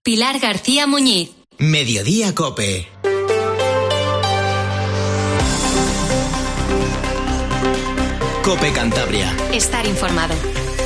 Pilar García Muñiz. Mediodía COPE. COPE Cantabria. Estar informado.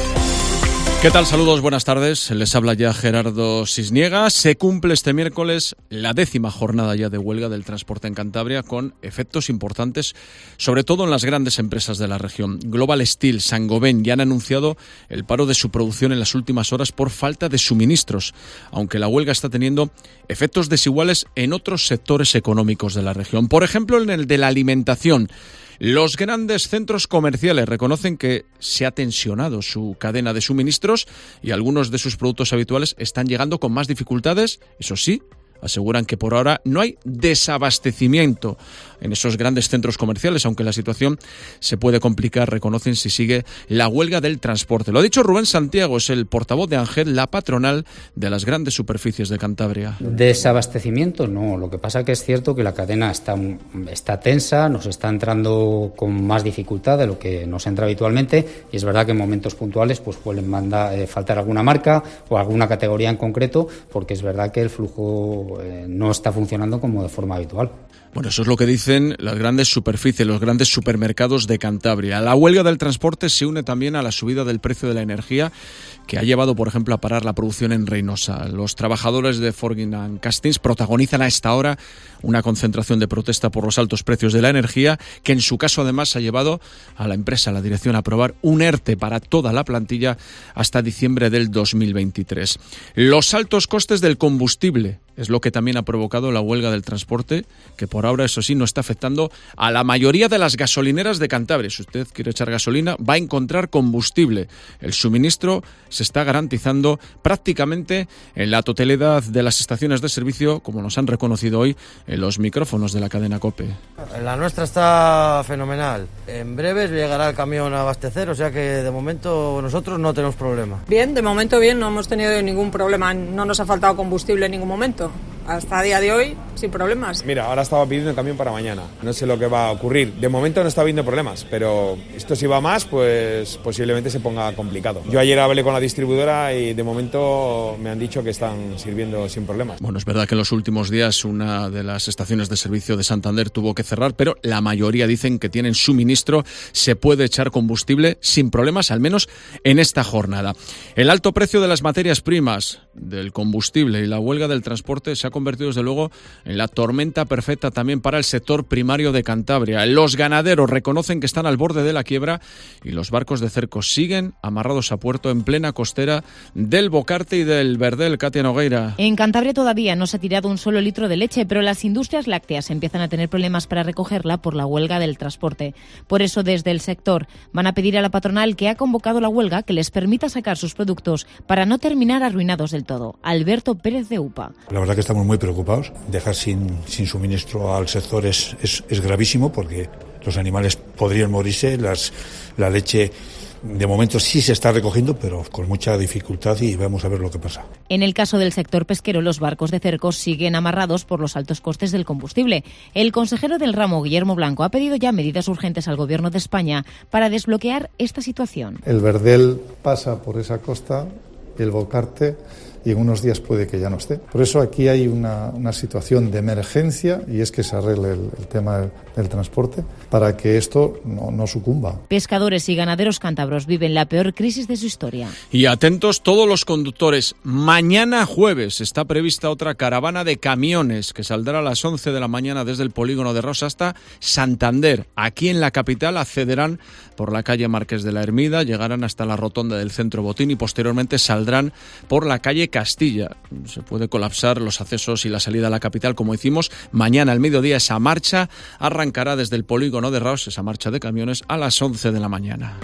¿Qué tal? Saludos, buenas tardes. Les habla ya Gerardo Cisniega. Se cumple este miércoles la 10ª jornada ya de huelga del transporte en Cantabria, con efectos importantes, sobre todo en las grandes empresas de la región. Global Steel, Saint-Gobain ya han anunciado el paro de su producción en las últimas horas por falta de suministros, aunque la huelga está teniendo efectos desiguales en otros sectores económicos de la región. Por ejemplo, en el de la alimentación. Los grandes centros comerciales reconocen que se ha tensionado su cadena de suministros y algunos de sus productos habituales están llegando con más dificultades. Eso sí, aseguran que por ahora no hay desabastecimiento en esos grandes centros comerciales, aunque la situación se puede complicar, reconocen, si sigue la huelga del transporte. Lo ha dicho Rubén Santiago, es el portavoz de ANGEL, la patronal de las grandes superficies de Cantabria. Desabastecimiento no, lo que pasa que es cierto que la cadena está tensa, nos está entrando con más dificultad de lo que nos entra habitualmente, y es verdad que en momentos puntuales pues pueden faltar alguna marca o alguna categoría en concreto, porque es verdad que el flujo no está funcionando como de forma habitual. Bueno, eso es lo que dicen las grandes superficies, los grandes supermercados de Cantabria. La huelga del transporte se une también a la subida del precio de la energía, que ha llevado, por ejemplo, a parar la producción en Reynosa. Los trabajadores de Forging and Castings protagonizan a esta hora una concentración de protesta por los altos precios de la energía, que en su caso además ha llevado a la empresa, a la dirección, a aprobar un ERTE para toda la plantilla hasta diciembre del 2023. Los altos costes del combustible es lo que también ha provocado la huelga del transporte, que por ahora, eso sí, no está afectando a la mayoría de las gasolineras de Cantabria. Si usted quiere echar gasolina, va a encontrar combustible. El suministro se está garantizando prácticamente en la totalidad de las estaciones de servicio, como nos han reconocido hoy en los micrófonos de la cadena COPE. La nuestra está fenomenal. En breves llegará el camión a abastecer, o sea que de momento nosotros no tenemos problema. Bien, de momento bien, no hemos tenido ningún problema, no nos ha faltado combustible en ningún momento. Hasta a día de hoy, sin problemas. Mira, ahora estaba pidiendo el camión para mañana. No sé lo que va a ocurrir. De momento no está habiendo problemas, pero esto si va más, pues posiblemente se ponga complicado. Yo ayer hablé con la distribuidora y de momento me han dicho que están sirviendo sin problemas. Bueno, es verdad que en los últimos días una de las estaciones de servicio de Santander tuvo que cerrar, pero la mayoría dicen que tienen suministro, se puede echar combustible sin problemas, al menos en esta jornada. El alto precio de las materias primas, del combustible y la huelga del transporte se ha convertido desde luego en la tormenta perfecta también para el sector primario de Cantabria. Los ganaderos reconocen que están al borde de la quiebra y los barcos de cerco siguen amarrados a puerto en plena costera del Bocarte y del Verdel. Katia Nogueira. En Cantabria todavía no se ha tirado un solo litro de leche, pero las industrias lácteas empiezan a tener problemas para recogerla por la huelga del transporte. Por eso desde el sector van a pedir a la patronal que ha convocado la huelga que les permita sacar sus productos para no terminar arruinados del todo. Alberto Pérez de UPA. La verdad que estamos muy preocupados. Dejar sin suministro al sector es gravísimo, porque los animales podrían morirse, la leche de momento sí se está recogiendo, pero con mucha dificultad, y vamos a ver lo que pasa. En el caso del sector pesquero, los barcos de cerco siguen amarrados por los altos costes del combustible. El consejero del ramo, Guillermo Blanco, ha pedido ya medidas urgentes al Gobierno de España para desbloquear esta situación. El Verdel pasa por esa costa, el Bocarte, y en unos días puede que ya no esté. Por eso aquí hay una situación de emergencia, y es que se arregle el tema del transporte para que esto no sucumba. Pescadores y ganaderos cántabros viven la peor crisis de su historia. Y atentos todos los conductores. Mañana jueves está prevista otra caravana de camiones que saldrá a las 11 de la mañana desde el polígono de Rosa hasta Santander. Aquí en la capital accederán por la calle Marqués de la Hermida, llegarán hasta la rotonda del Centro Botín y posteriormente saldrán por la calle Castilla. Se puede colapsar los accesos y la salida a la capital, como hicimos. Mañana al mediodía esa marcha arrancará desde el polígono de Raos, esa marcha de camiones, a las 11 de la mañana.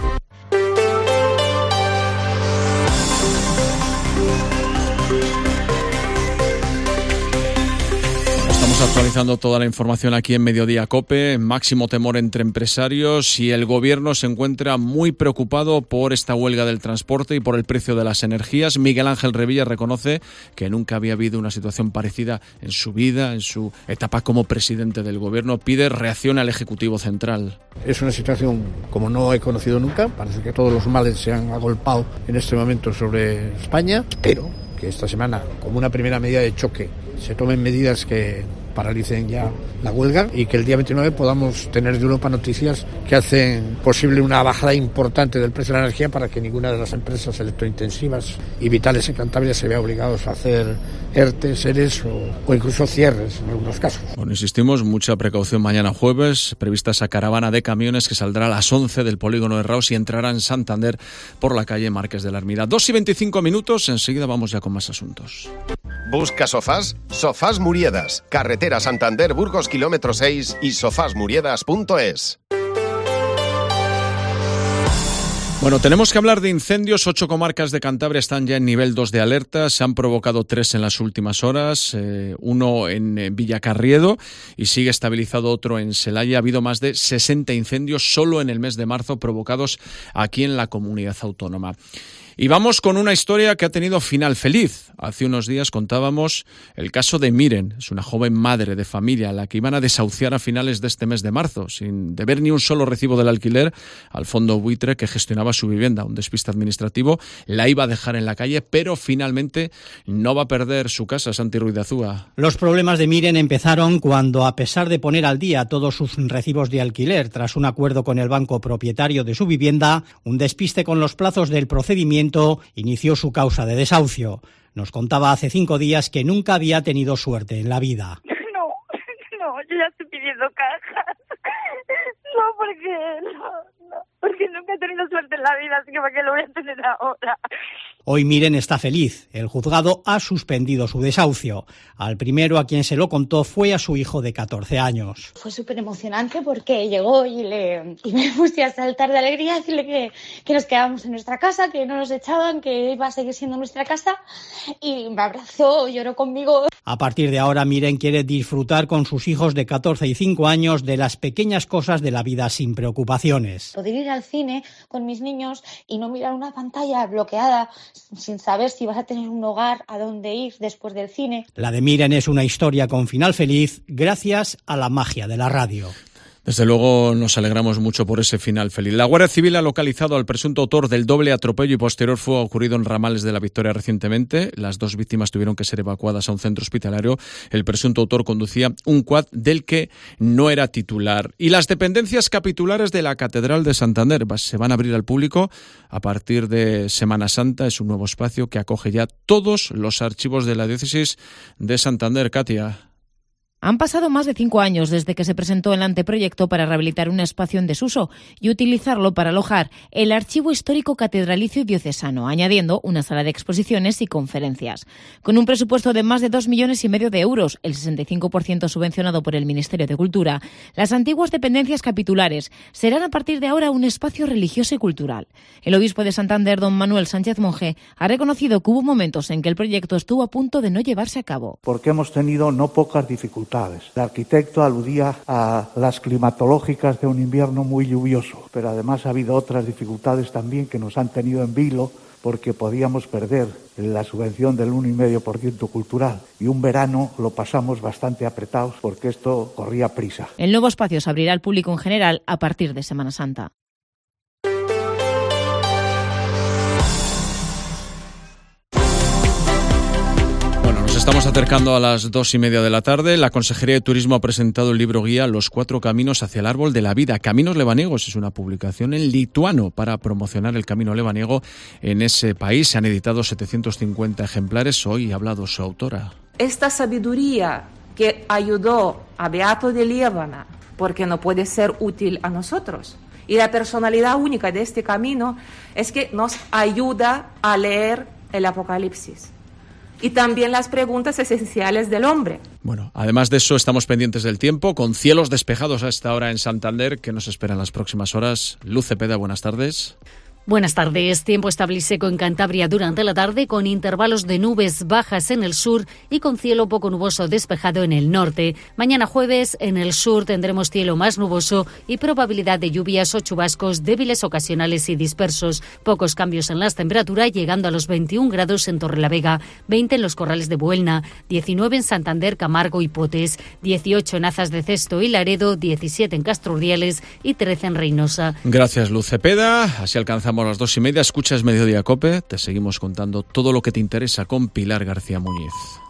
Actualizando toda la información aquí en Mediodía COPE. Máximo temor entre empresarios y el gobierno se encuentra muy preocupado por esta huelga del transporte y por el precio de las energías. Miguel Ángel Revilla reconoce que nunca había habido una situación parecida en su vida, en su etapa como presidente del gobierno. Pide reacción al Ejecutivo Central. Es una situación como no he conocido nunca. Parece que todos los males se han agolpado en este momento sobre España. Espero que esta semana, como una primera medida de choque, se tomen medidas que paralicen ya la huelga y que el día 29 podamos tener de Europa noticias que hacen posible una bajada importante del precio de la energía para que ninguna de las empresas electrointensivas y vitales en Cantabria se vea obligados a hacer ERTEs, ERES o incluso cierres en algunos casos. Bueno, insistimos, mucha precaución mañana jueves, prevista esa caravana de camiones que saldrá a las 11 del polígono de Raus y entrará en Santander por la calle Marqués de la Ermida. 2:25, enseguida vamos ya con más asuntos. ¿Busca sofás? Sofás Muriedas, carretera Santander Burgos kilómetro 6 y sofasmuriedas.es. Bueno, tenemos que hablar de incendios. 8 comarcas de Cantabria están ya en nivel 2 de alerta. Se han provocado 3 en las últimas horas, uno en Villacarriedo y sigue estabilizado otro en Celaya. Ha habido más de 60 incendios solo en el mes de marzo provocados aquí en la comunidad autónoma. Y vamos con una historia que ha tenido final feliz. Hace unos días contábamos el caso de Miren. Es una joven madre de familia a la que iban a desahuciar a finales de este mes de marzo, sin deber ni un solo recibo del alquiler al fondo buitre que gestionaba su vivienda. Un despiste administrativo la iba a dejar en la calle, pero finalmente no va a perder su casa. Santi Ruiz de Azúa. Los problemas de Miren empezaron cuando, a pesar de poner al día todos sus recibos de alquiler, tras un acuerdo con el banco propietario de su vivienda, un despiste con los plazos del procedimiento inició su causa de desahucio. Nos contaba hace 5 días que nunca había tenido suerte en la vida. No, yo ya estoy pidiendo cajas. Porque nunca he tenido suerte en la vida, así que ¿para qué lo voy a tener ahora? Hoy Miren está feliz. El juzgado ha suspendido su desahucio. Al primero a quien se lo contó fue a su hijo de 14 años. Fue súper emocionante porque llegó y me puse a saltar de alegría, decirle que nos quedábamos en nuestra casa, que no nos echaban, que iba a seguir siendo nuestra casa, y me abrazó, lloró conmigo. A partir de ahora, Miren quiere disfrutar con sus hijos de 14 y 5 años de las pequeñas cosas de la vida sin preocupaciones. Poder ir al cine con mis niños y no mirar una pantalla bloqueada sin saber si vas a tener un hogar a dónde ir después del cine. La de Miren es una historia con final feliz gracias a la magia de la radio. Desde luego nos alegramos mucho por ese final feliz. La Guardia Civil ha localizado al presunto autor del doble atropello y posterior fuga ocurrido en Ramales de la Victoria recientemente. Las 2 víctimas tuvieron que ser evacuadas a un centro hospitalario. El presunto autor conducía un quad del que no era titular. Y las dependencias capitulares de la Catedral de Santander se van a abrir al público a partir de Semana Santa. Es un nuevo espacio que acoge ya todos los archivos de la diócesis de Santander. Katia. Han pasado más de 5 años desde que se presentó el anteproyecto para rehabilitar un espacio en desuso y utilizarlo para alojar el Archivo Histórico Catedralicio y Diocesano, añadiendo una sala de exposiciones y conferencias. Con un presupuesto de más de 2,5 millones de euros, el 65% subvencionado por el Ministerio de Cultura, las antiguas dependencias capitulares serán a partir de ahora un espacio religioso y cultural. El obispo de Santander, don Manuel Sánchez Monje, ha reconocido que hubo momentos en que el proyecto estuvo a punto de no llevarse a cabo. Porque hemos tenido no pocas dificultades. El arquitecto aludía a las climatológicas de un invierno muy lluvioso, pero además ha habido otras dificultades también que nos han tenido en vilo porque podíamos perder la subvención del 1,5% cultural y un verano lo pasamos bastante apretados porque esto corría prisa. El nuevo espacio se abrirá al público en general a partir de Semana Santa. Estamos acercando a las 2:30 de la tarde. La Consejería de Turismo ha presentado el libro guía Los 4 caminos hacia el árbol de la vida. Caminos lebaniegos es una publicación en lituano para promocionar el camino lebaniego en ese país. Se han editado 750 ejemplares. Hoy ha hablado su autora. Esta sabiduría que ayudó a Beato de Liébana, porque no puede ser útil a nosotros. Y la personalidad única de este camino es que nos ayuda a leer el Apocalipsis. Y también las preguntas esenciales del hombre. Bueno, además de eso, estamos pendientes del tiempo, con cielos despejados a esta hora en Santander, que nos esperan las próximas horas. Luz Cepeda, buenas tardes. Buenas tardes. Tiempo estable y seco en Cantabria durante la tarde, con intervalos de nubes bajas en el sur y con cielo poco nuboso despejado en el norte. Mañana jueves en el sur tendremos cielo más nuboso y probabilidad de lluvias o chubascos débiles, ocasionales y dispersos. Pocos cambios en las temperaturas, llegando a los 21 grados en Torrelavega, 20 en los Corrales de Buelna, 19 en Santander, Camargo y Potes, 18 en Azas de Cesto y Laredo, 17 en Castro Urdiales y 13 en Reynosa. Gracias, Luz Cepeda. Así alcanzamos Pasamos las 2:30, escuchas Mediodía COPE, te seguimos contando todo lo que te interesa con Pilar García Muñiz.